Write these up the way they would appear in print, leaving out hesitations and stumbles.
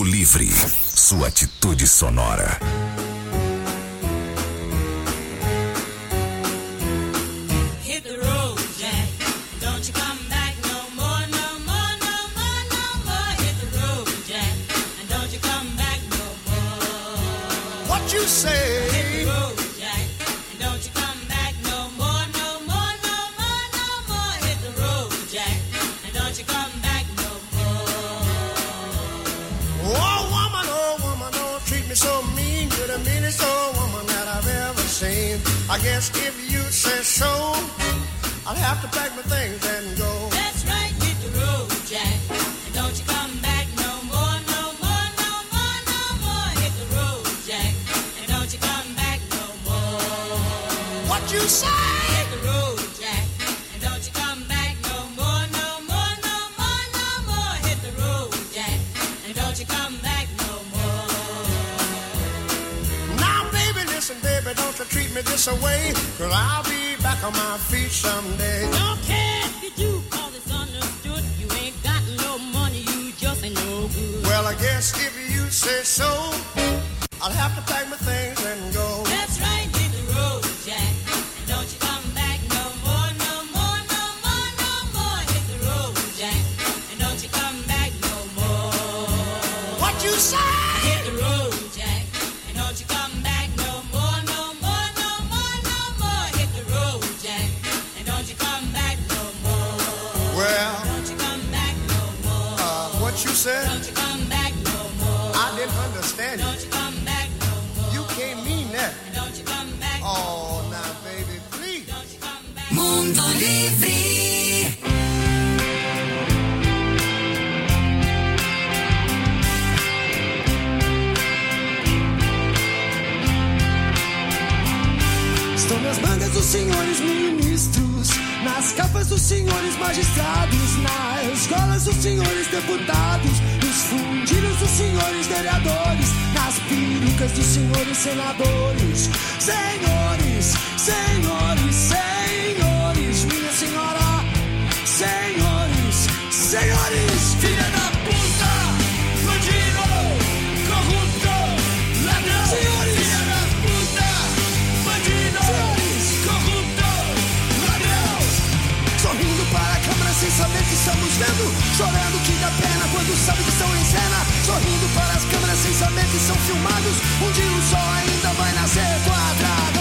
Livre, sua atitude sonora. I guess if you say so, I'll have to pack my things and go. That's right, hit the road, Jack. And don't you come back no more, no more, no more, no more. Hit the road, Jack. And don't you come back no more. What you say? Hit the road, Jack. And don't you come back no more, no more, no more, no more. Hit the road, Jack. And don't you come back no more. Now, baby, listen, baby, don't you treat me this way, 'cause I'll be back on my feet someday. Don't care if you do, 'cause it's understood. You ain't got no money, you just ain't no good. Well, I guess if you say so, I'll have to pack my things and go. That's right, hit the road, Jack. And don't you come back no more, no more, no more, no more. Hit the road, Jack. And don't you come back no more. What you say? Hit the road, Jack. And don't you come back no more, no more, no more, no more. Hit the road, Jack. And don't you come back no more. Well, don't you come back no more. What you said? Don't you come back no more. I didn't understand you. Don't you come back no more. You can't mean that. Don't you come back. Oh, now, baby, please. Don't you come back. Mundo Livre. Estão nas mangas dos senhores ministros, nas capas dos senhores magistrados, nas golas dos senhores deputados, nos fundilhos dos senhores vereadores, nas perucas dos senhores senadores. Senhores, senhores, senhores, minha senhora, senhores, senhores, filha da puta, bandido, corrupto, ladrão, senhores, filha da puta, bandido, senhores, corrupto, ladrão. Sorrindo para a câmera sem saber que estamos vendo, chorando que dá pena quando sabe que estão em cena. Sorrindo para as câmeras sem saber que são filmados, um dia o sol ainda vai nascer quadrado.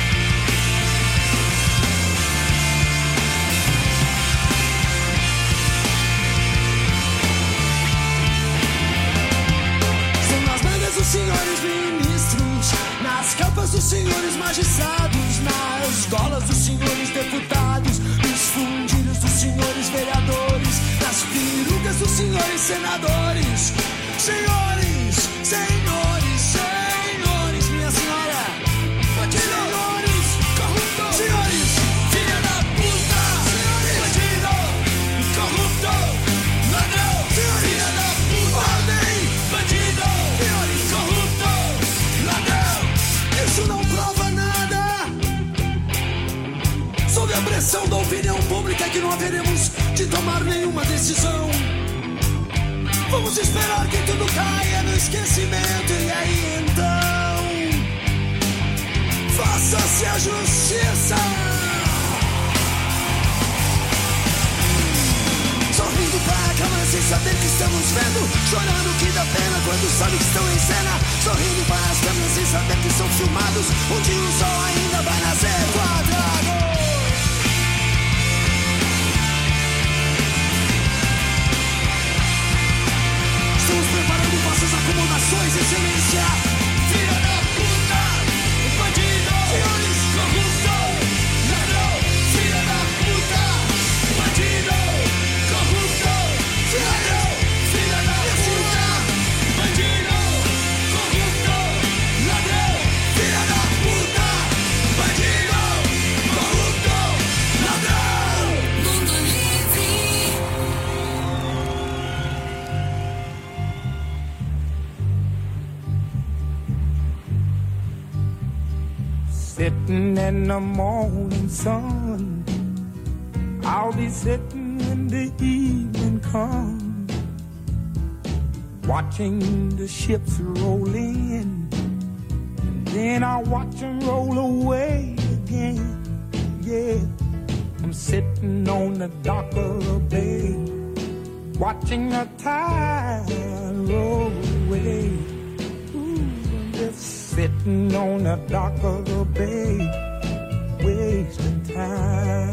Dos senhores ministros, nas capas dos senhores magistrados, nas golas dos senhores deputados, nos fundilhos dos senhores vereadores, nas perucas dos senhores senadores. Senhores, senhores, senhores, minha senhora, senhores, corrupto, senhores, filha da puta, senhores, bandido, corrupto, ladrão, senhores, filha da puta, ordem, bandido, corrupto, ladrão. Isso não prova nada. Sob a pressão da opinião pública que não haveremos de tomar nenhuma decisão. Vamos esperar que tudo caia no esquecimento e aí então faça-se a justiça. Sorrindo para a câmera sem saber que estamos vendo, chorando que dá pena quando sabe que estão em cena. Sorrindo para as câmeras sem saber que são filmados, um dia o sol ainda vai nascer quadrado. Estamos preparando vossas acomodações, excelência. Filha da puta, bandido, senhores, corrupto, ladrão, filha da puta, bandido, corrupto, ladrão, filha da puta, bandido, corrupto, ladrão, filha da puta, bandido, corrupto, ladrão. Mundo Livre. Sitting in the morning sun, I'll be sitting when the evening comes, watching the ships roll in, and then I watch them roll away again. Yeah, I'm sitting on the dock of the bay, watching the tide roll away. Ooh, I'm just sitting on the dock of the bay, wasting time.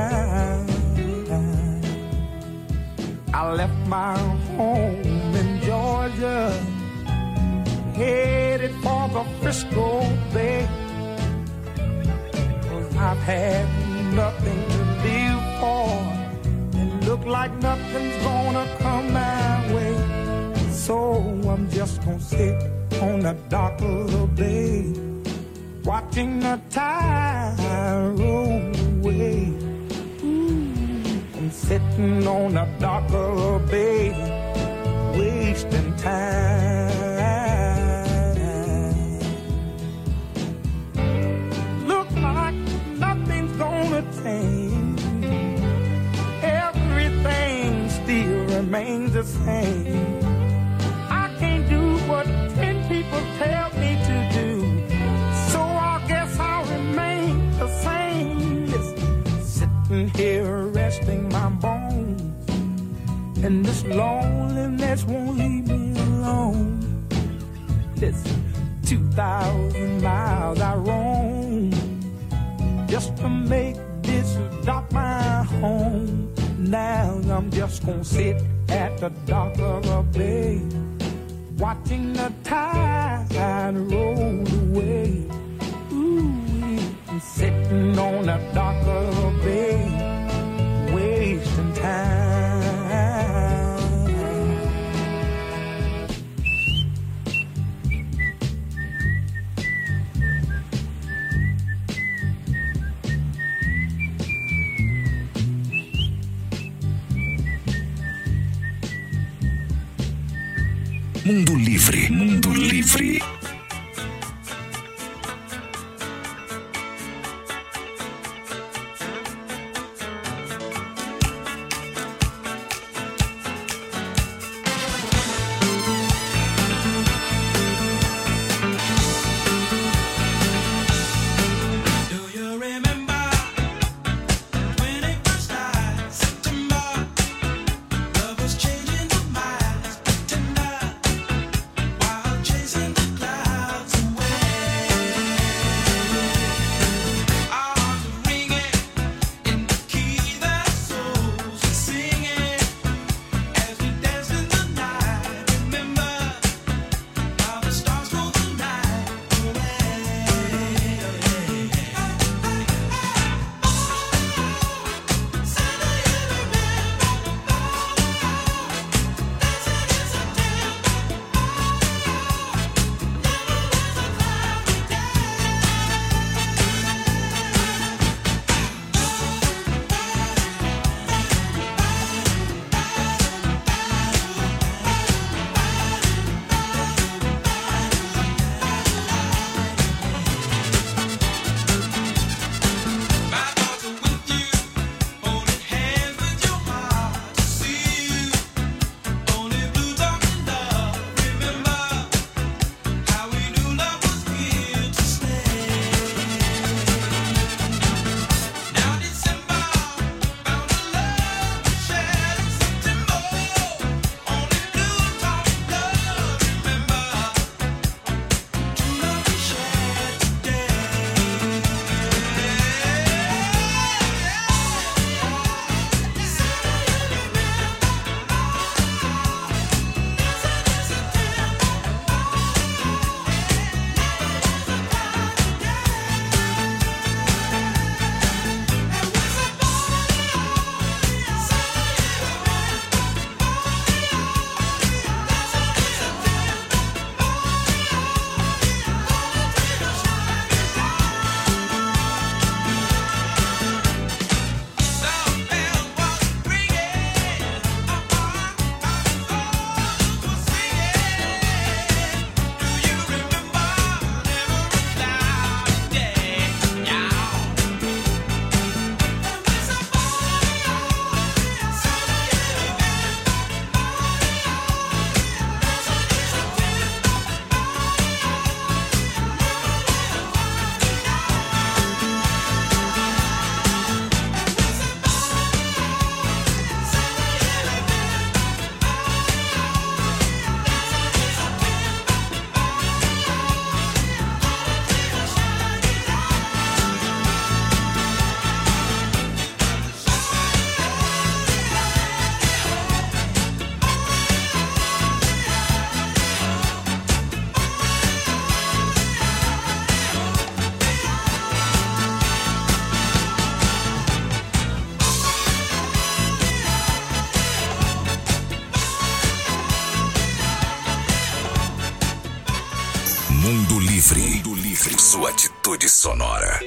I left my home in Georgia, headed for the Frisco Bay, 'cause I've had nothing to live for, and look like nothing's gonna come my way. So I'm just gonna sit on the dock of the bay, watching the tide roll away. I'm sitting on the dock of the bay, wasting time. Look like nothing's gonna change. Everything still remains the same. I can't do what 10 people tell me to do, so I guess I'll remain the same. Listen, sitting here resting my bones, and this loneliness won't leave me alone. Listen, 2,000 miles I roam just to make this dock my home. Now I'm just gonna sit at the dock of a bay, watching the tide roll away. Ooh, I'm sitting on the dock of a bay, wasting time. Mundo Livre, Mundo Livre. Chasing the clouds. Mundo Livre. Mundo Livre. Sua atitude sonora.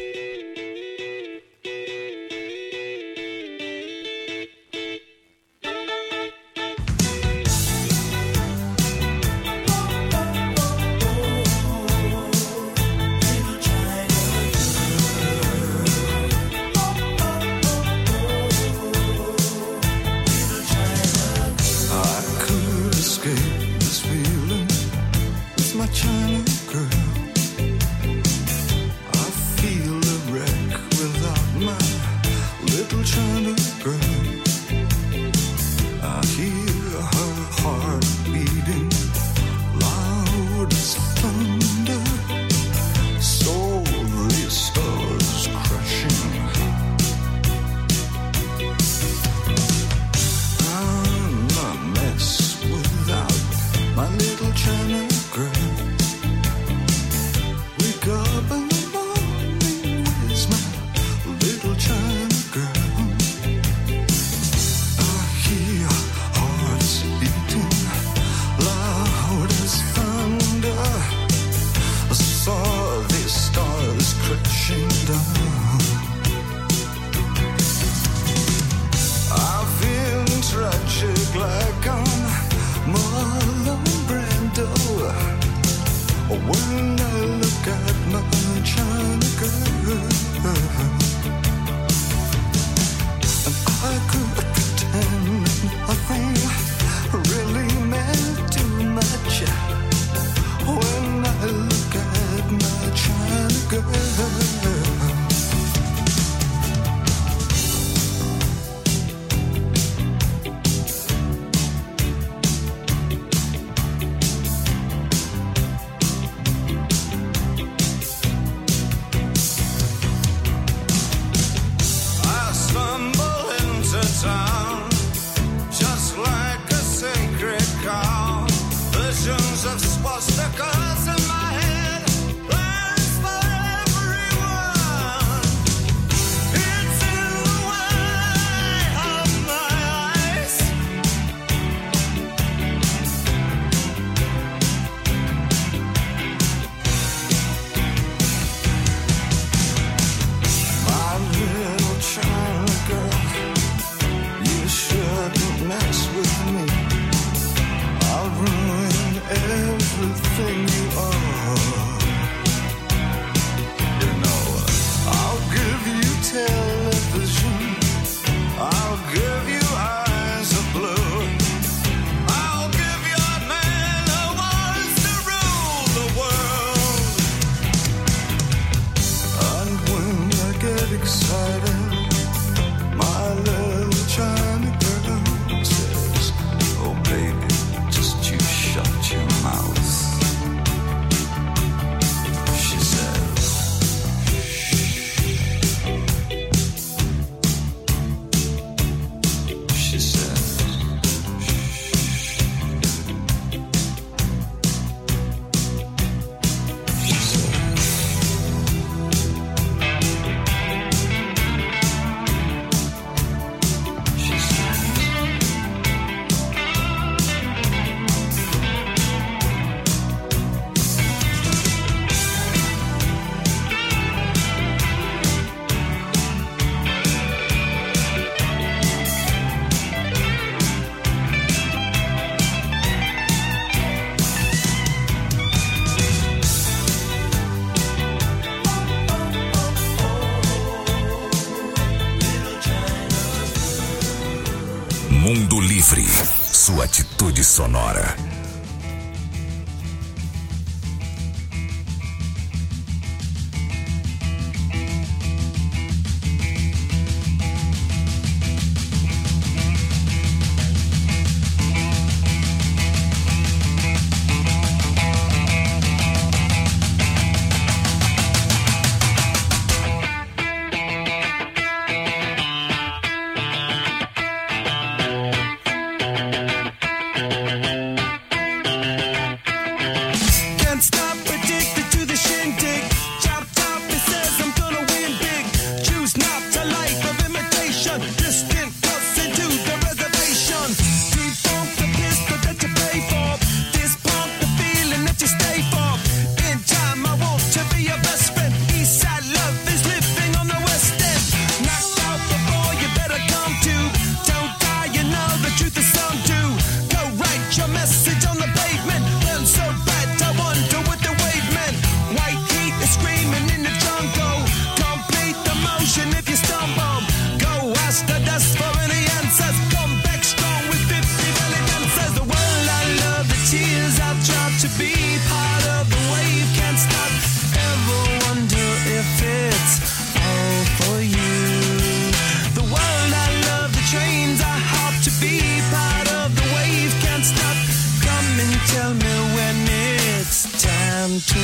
Mundo Livre, sua atitude sonora. job to be part of the wave. Can't stop, ever wonder if it's all for you. The world I love, the trains I hop to be part of the wave. Can't stop, come and tell me when it's time to.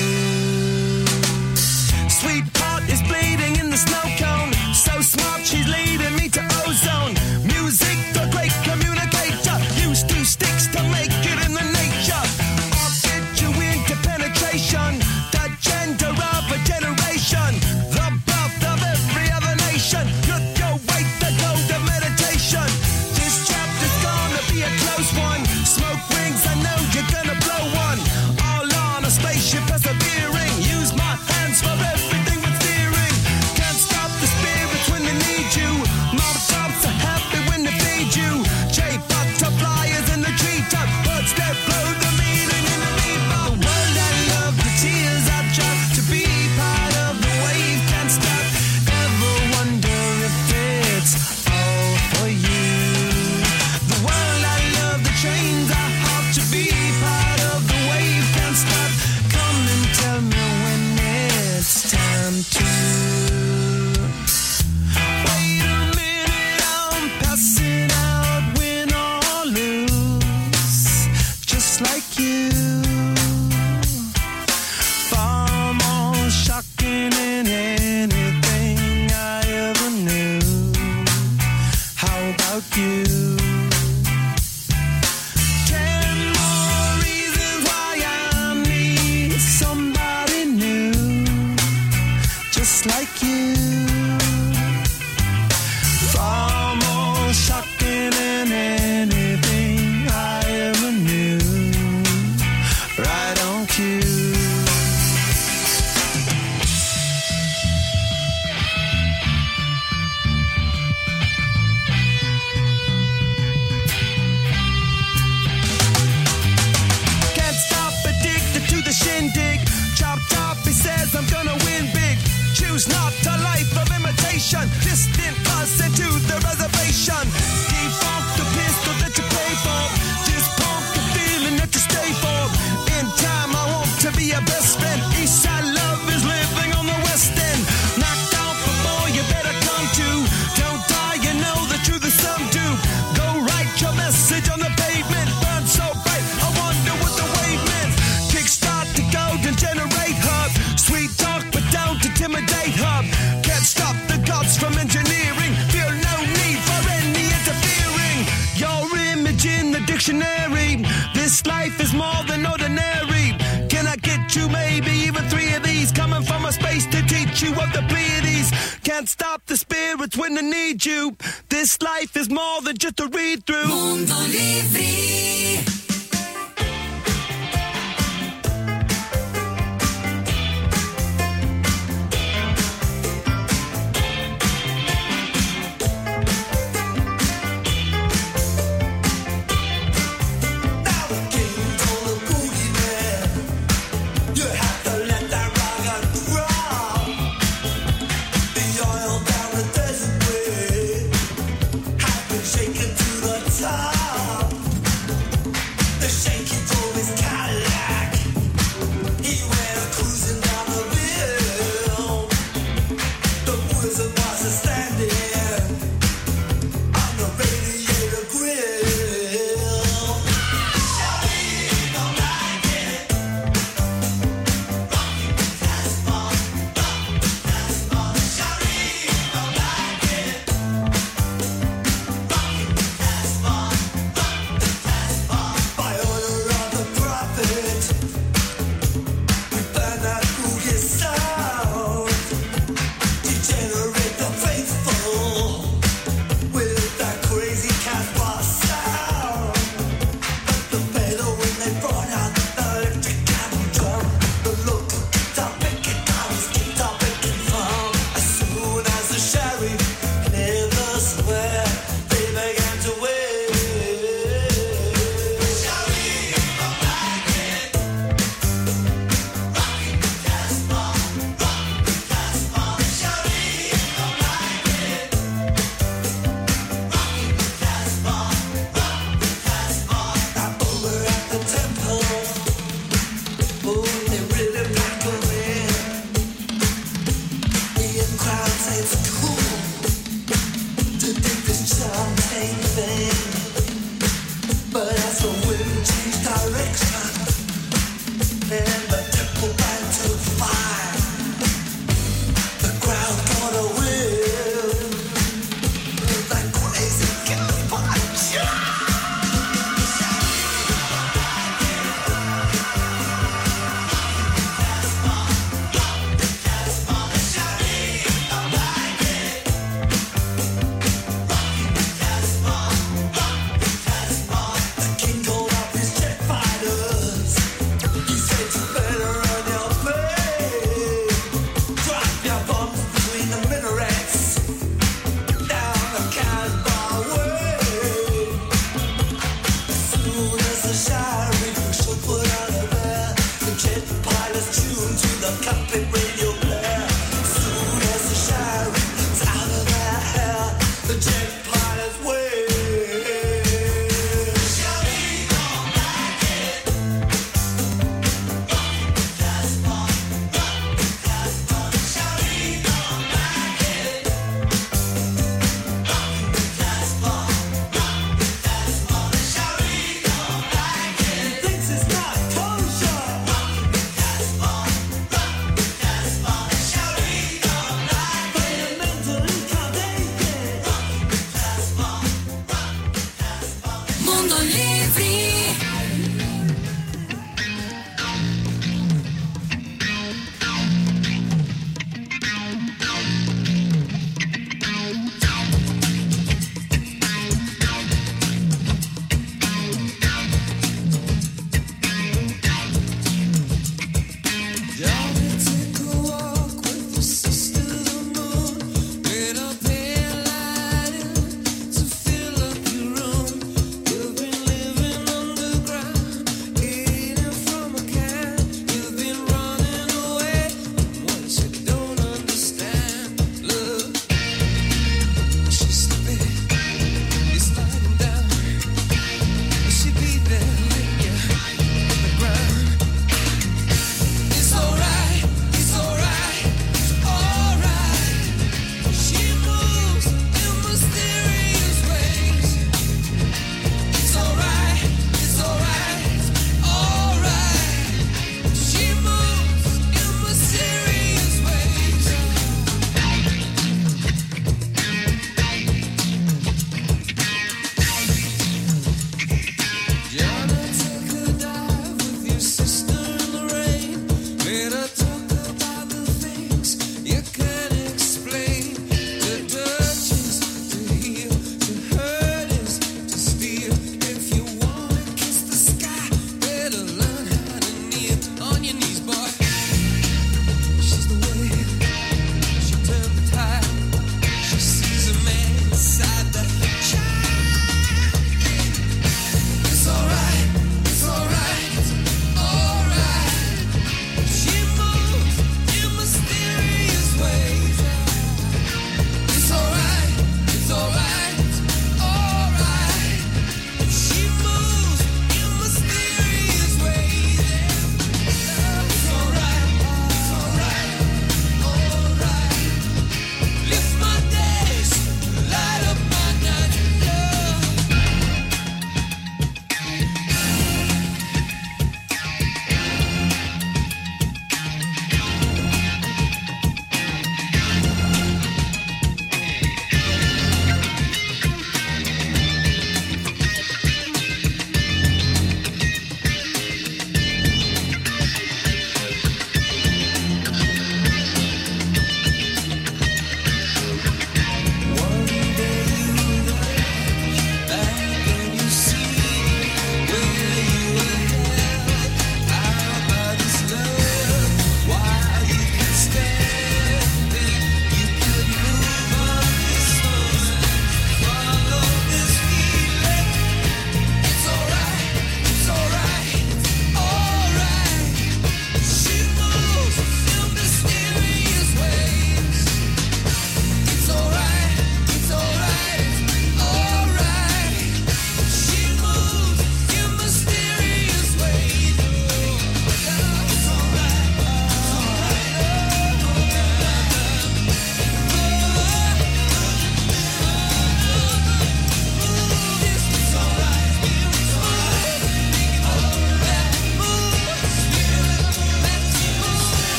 Sweetheart is bleeding in the snow cone. So smart, she's leading me to ozone. Music, the great communicator. Use two sticks to make it in the nature. I'll get you into penetration. The gender of a generation. The birth of every other nation. Look your way to go to meditation. This chapter's gonna be a close one. Smoke rings, I know you're gonna blow one. All on a spaceship persevering. Use my hands for everything but steering. Can't stop the spirits when they need you. Mob tops are happy when they feed you. Jay butterflies in the treetop. Birds that blow the meaning in the leaf. The world I love, the tears I drop to be part of the wave. Can't stop, ever wonder if it's all for you. The world I love, the trains I hop to be part of the wave. Can't stop, come and tell me when it's time to. Wait a minute, I'm passing out, win or lose, just like you. Far more shocking than anything I ever knew. How about you? 10 more reasons why I need somebody new, just like you. Far more shocking than anything I ever knew. Right on cue. Can't stop, addicted to the shindig. Chopped off, he says I'm gonna win big. Choose not a life of imitation. Distant us into the reservation. Default the pistol that you pay for. Just pump the feeling that you stay for. In time I want to be your best friend. Eastside love is living on the west end. Knocked out before you better come to. Don't die, you know the truth is some do. Go write your message on the pavement. Burn so bright, I wonder what the wave meant. Kickstart the golden generate hub. Sweet talk but don't intimidate hub. Can't stop the gods from engineering. Feel no need for any interfering. Your image in the dictionary. This life is more than ordinary. Can I get you maybe even 3 of these? Coming from a space to teach you of the Pleiades. Can't stop the spirits when they need you. This life is more than just a read through. Mundo Livre. Now the king's on the boogie man. You have to let that rock and roll. The oil down the desert way has been shaken to the top. He said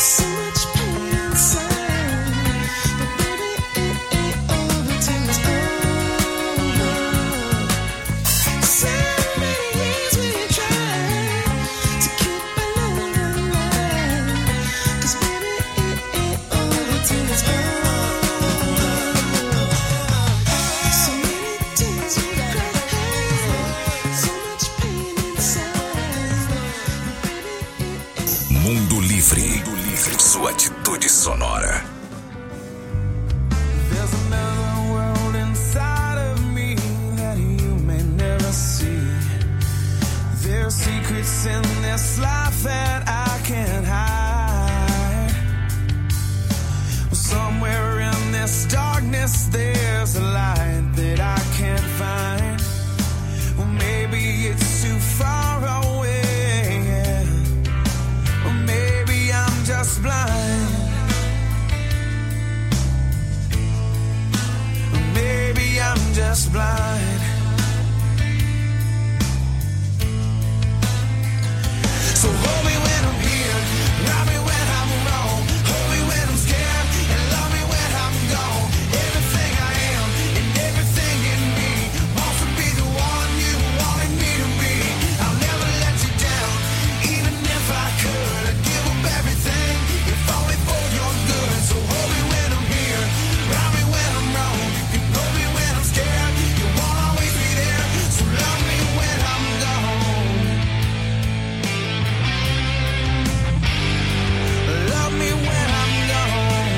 So much pain inside, but baby, it ain't over till it's over. So many years we tried to keep our love alive, 'cause baby, it ain't over till it's over. So many tears we cried, so much pain inside, but baby, it ain't. Mundo Livre. Sua atitude sonora. There's another world inside of me that you may never see. There's secrets in this life that I can't hide. Somewhere in this darkness there's a light that I can't find. Well, maybe it's too far away, yeah. Or maybe I'm just blind. Maybe I'm just blind. So hold me when I'm here, love me when I'm wrong, hold me when I'm scared, and love me when I'm gone. Everything I am and everything in me wants to be the one you wanted me to be. I'll never let you down, even if I could. I'd give up everything, if only for your good. So hold me when I'm here, love me when I'm wrong, you can hold me when I'm scared, you won't always be there. So love me when I'm gone. Love me when I'm gone.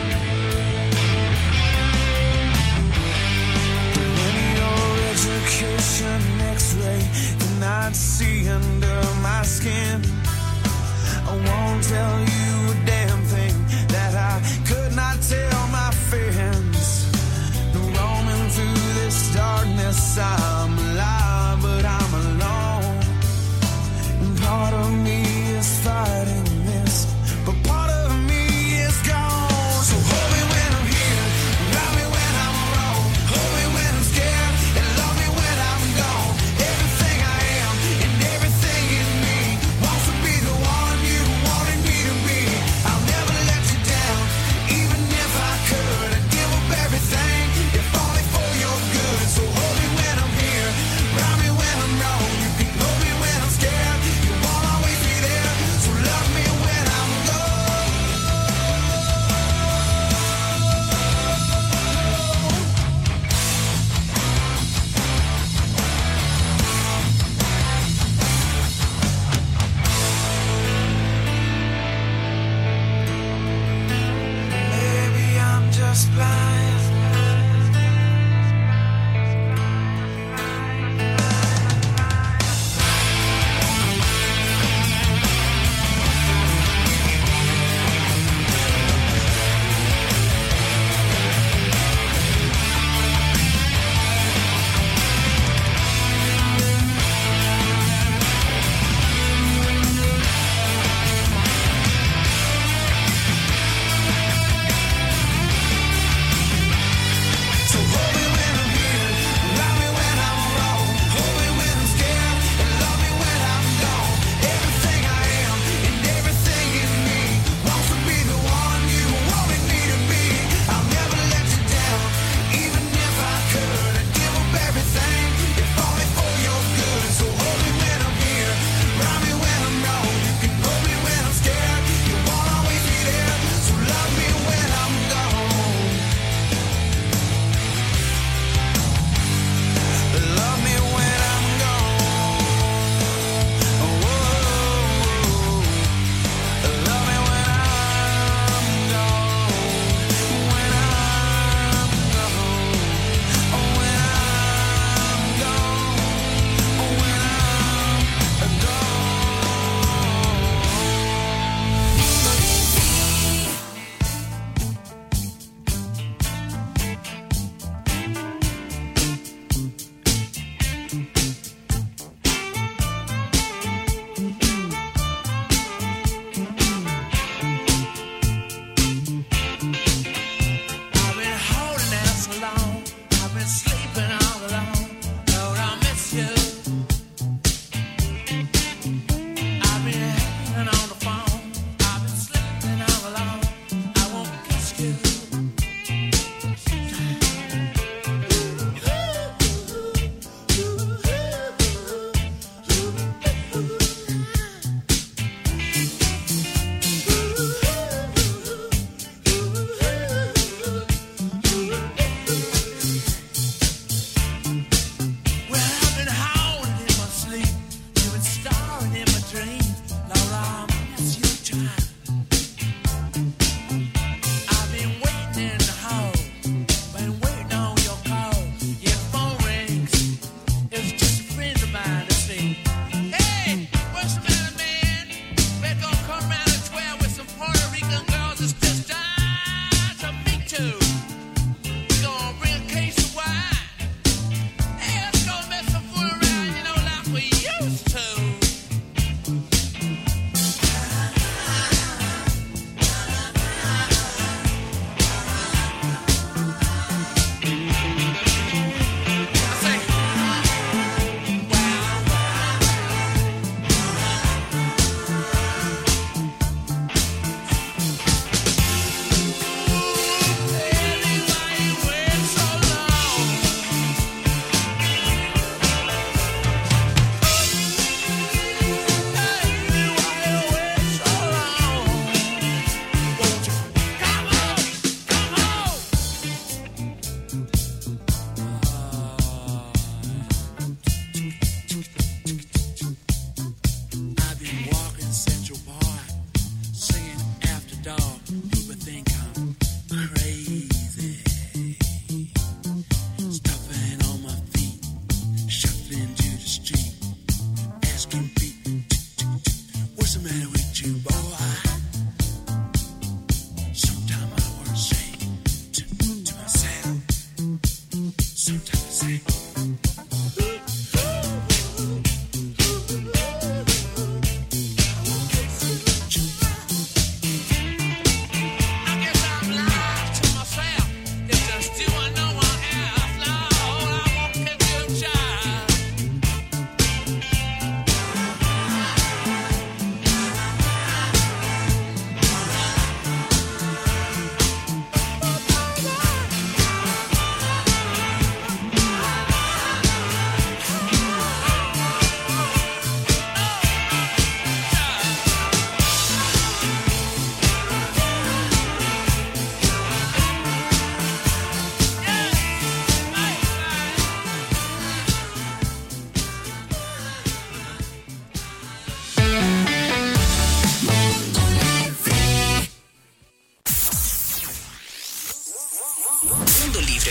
When your education X-ray cannot see under my skin, I won't tell you a damn thing that I could not tell my friends. Roaming through this darkness, I'm alive, but I'm alone. And part of me is fighting this, but part of me is gone. So hold me when I'm here, love me when I'm wrong, hold me when I'm scared, and love me when I'm gone. Everything I am and everything in me wants to be the one you wanted me to be. I'll never let you down, even if I could. I'd give up everything, if only for your good. So hold me when I'm here, love me when I'm wrong, you can hold me when I'm scared, you won't always be there. So love me when I'm gone. Maybe I'm just blind.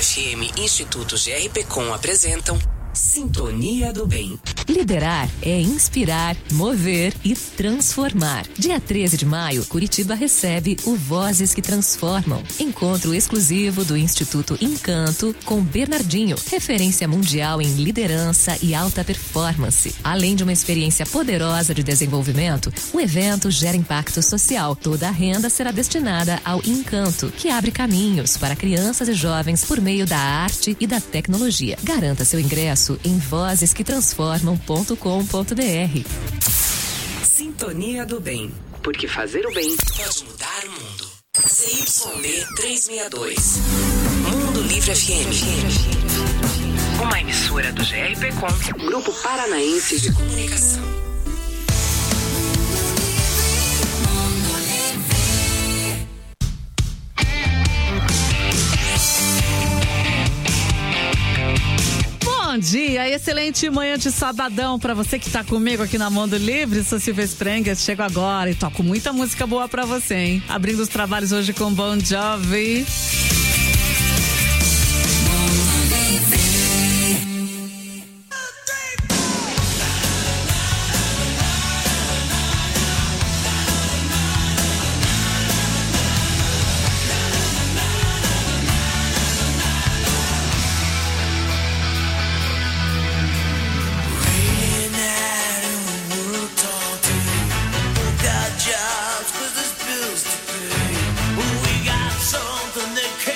FM e Instituto GRPcom apresentam Sintonia do Bem. Liderar é inspirar, mover e transformar. Dia 13 de maio, Curitiba recebe o Vozes que Transformam. Encontro exclusivo do Instituto Encanto com Bernardinho, referência mundial em liderança e alta performance. Além de uma experiência poderosa de desenvolvimento, o evento gera impacto social. Toda a renda será destinada ao Encanto, que abre caminhos para crianças e jovens por meio da arte e da tecnologia. Garanta seu ingresso em vozesquetransformam.com.br. Sintonia do Bem. Porque fazer o bem pode mudar o mundo. CYB 362. Mundo Livre FM. Uma emissora do GRPcom, Grupo Paranaense de Comunicação. Bom dia, excelente manhã de sabadão pra você que tá comigo aqui na Mundo Livre. Sou Silvia Sprengas, chego agora e toco muita música boa pra você, hein? Abrindo os trabalhos hoje com Bon Jovi. Jobs, 'cause there's bills to pay. We got something that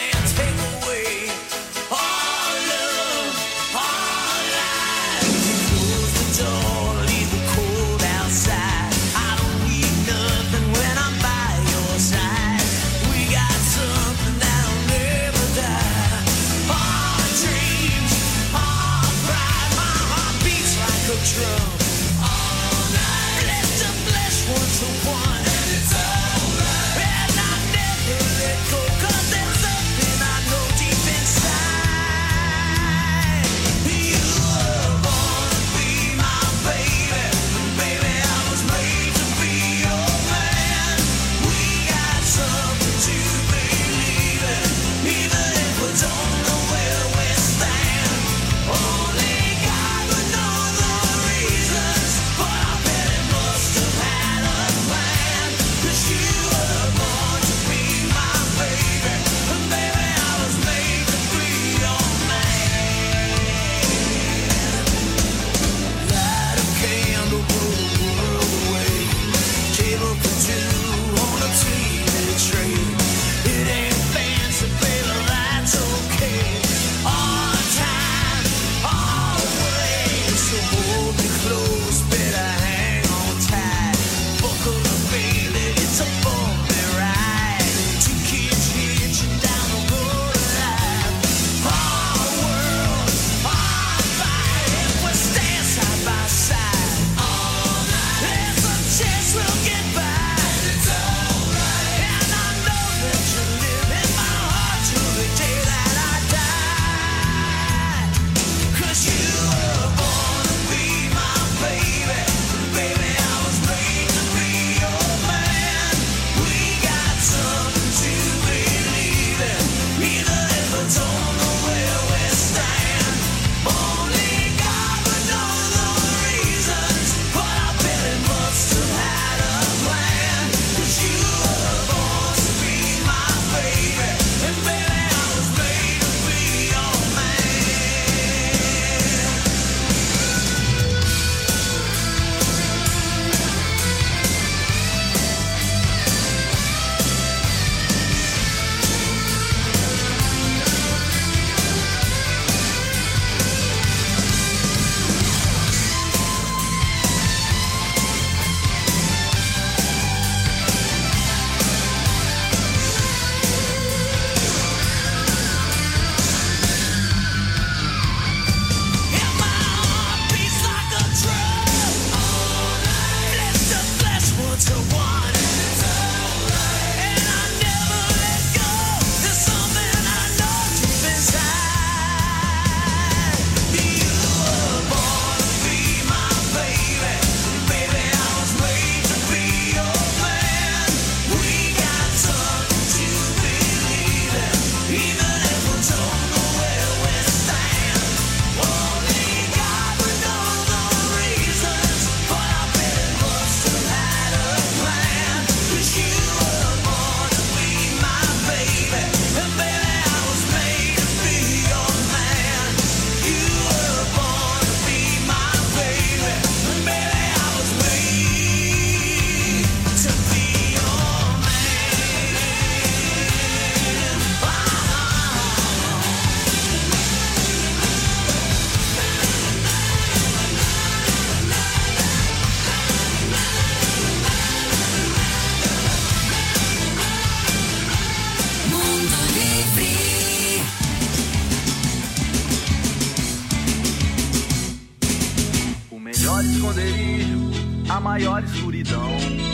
a maior escuridão.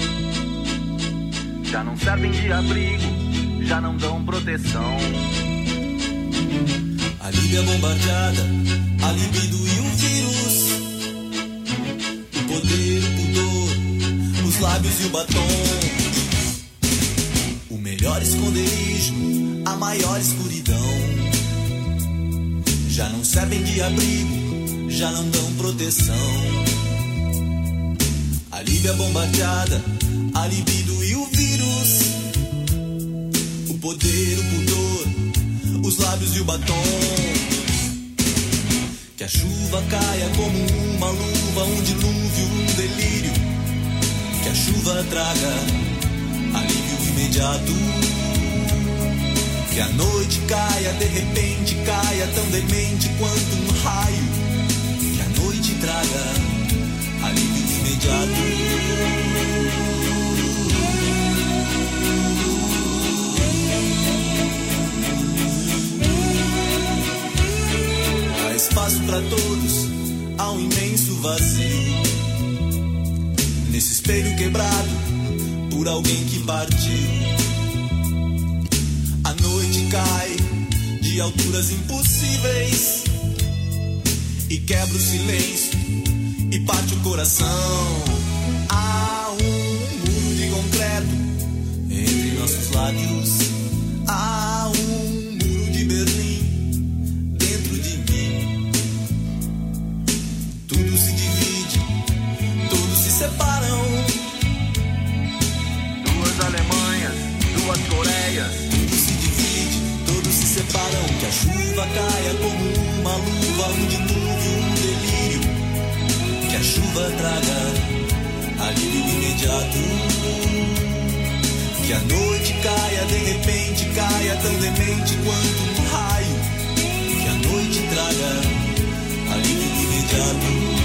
Já não servem de abrigo, já não dão proteção. A Líbia bombardeada, a libido e o vírus, o poder, o pudor, os lábios e o batom. O melhor esconderijo, a maior escuridão. Já não servem de abrigo, já não dão proteção. A Líbia bombardeada, a libido e o vírus, o poder, o pudor, os lábios e o batom. Que a chuva caia como uma luva, um dilúvio, um delírio. Que a chuva traga alívio imediato. Que a noite caia, de repente caia, tão demente quanto um raio. Que a noite traga alívio imediato. Há espaço para todos, há um imenso vazio. Nesse espelho quebrado por alguém que partiu. A noite cai de alturas impossíveis e quebra o silêncio e parte o coração. Há um muro de concreto entre nossos lábios. Há um muro de Berlim dentro de mim. Tudo se divide, todos se separam. Duas Alemanhas, duas Coreias. Tudo se divide, todos se separam. Que a chuva caia como uma luva, um dilúvio, um delírio. Que a chuva traga alívio imediato. Que a noite caia, de repente caia, tão demente quanto um raio. Que a noite traga alívio imediato.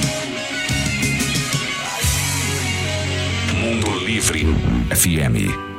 Mundo Livre FM.